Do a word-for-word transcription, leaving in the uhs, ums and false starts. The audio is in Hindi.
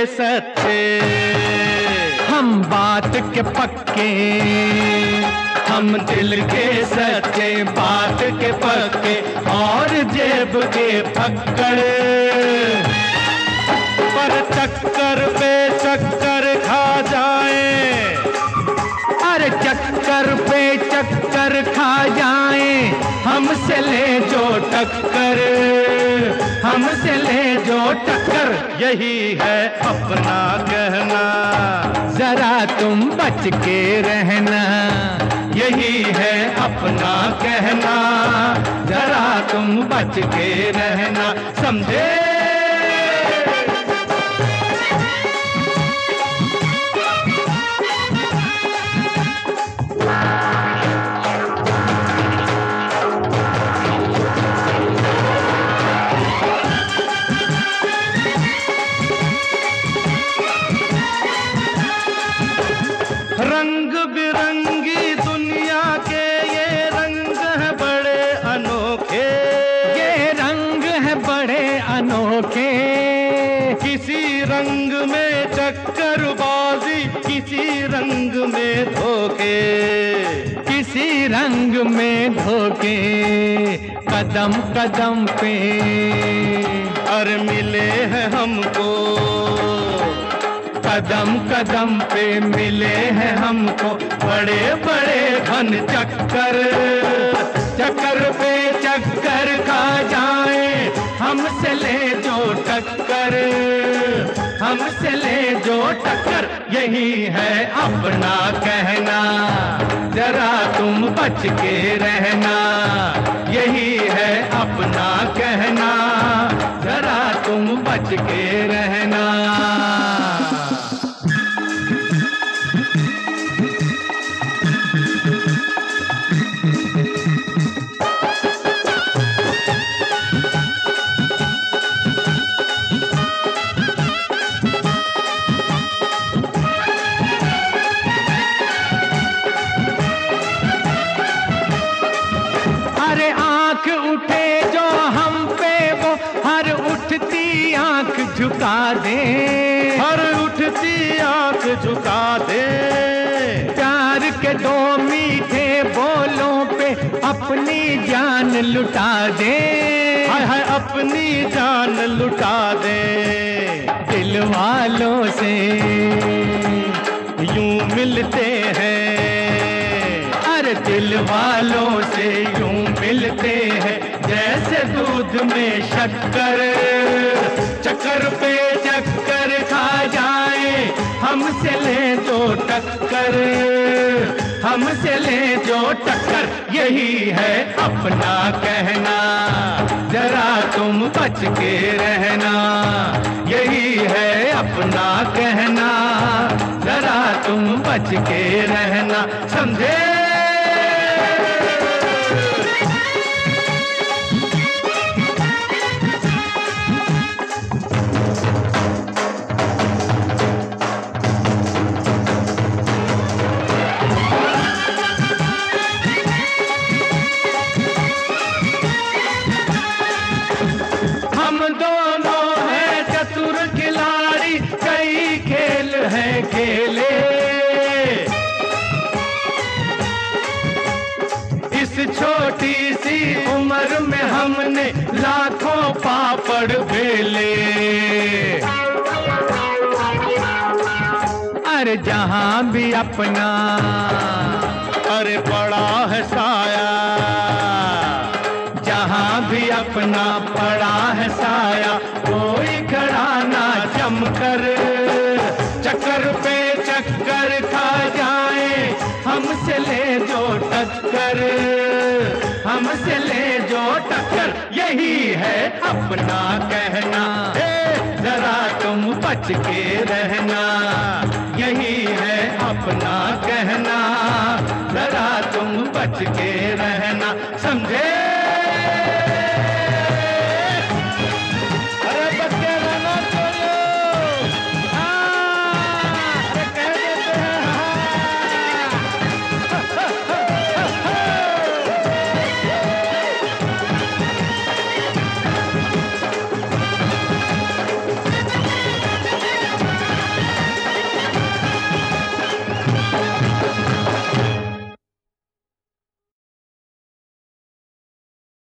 सच्चे, हम बात के पक्के, हम दिल के सच्चे, बात के पक्के और जेब के फक्कड़। पर चक्कर पे चक्कर खा जाए, अरे चक्कर पे चक्कर खा जाए, हमसे ले जो टक्कर, हमसे ले जो टक्कर। यही है अपना कहना, जरा तुम बच के रहना। यही है अपना कहना, जरा तुम बच के रहना, समझे। रंग बिरंगी दुनिया के ये रंग है बड़े अनोखे, ये रंग है बड़े अनोखे। किसी रंग में चक्करबाजी, किसी रंग में धोखे, किसी रंग में धोखे। कदम कदम पे और मिले हैं हमको, कदम कदम पे मिले हैं हमको बड़े बड़े घन चक्कर। चक्कर पे चक्कर खा जाए, हमसे ले जो टक्कर, हमसे ले जो टक्कर। यही है अपना कहना, जरा तुम बच के रहना। यही है अपना कहना, जरा तुम बच के रहना। अरे आंख उठे जो हम पे वो हर उठती आंख झुका दे, हर उठती आंख झुका दे। प्यार के दो मीठे बोलों पे अपनी जान लुटा दे। हाय हाय अपनी जान लुटा दे। दिल वालों से यूं मिलते हैं, अरे दिल वालों से यूं मिलते हैं जैसे दूध में शक्कर। चक्कर पे चक्कर खा जाए, हमसे ले जो टक्कर, हमसे ले जो टक्कर। यही है अपना कहना, जरा तुम बच के रहना। यही है अपना कहना, जरा तुम बच के रहना, समझे। हम दोनों हैं चतुर खिलाड़ी, कई खेल हैं खेले। इस छोटी सी उम्र में हमने लाखों पापड़ बेले। अरे जहां भी अपना अरे पड़ा है साया, जहां भी अपना पड़ा है साया, कोई खड़ा ना जमकर। चक्कर पे चक्कर खा जाए, हमसे ले जो टक्कर, हमसे ले जो टक्कर। यही है अपना कहना, ए, जरा तुम बच के रहना। यही है अपना कहना, जरा तुम बच के रहना, समझे।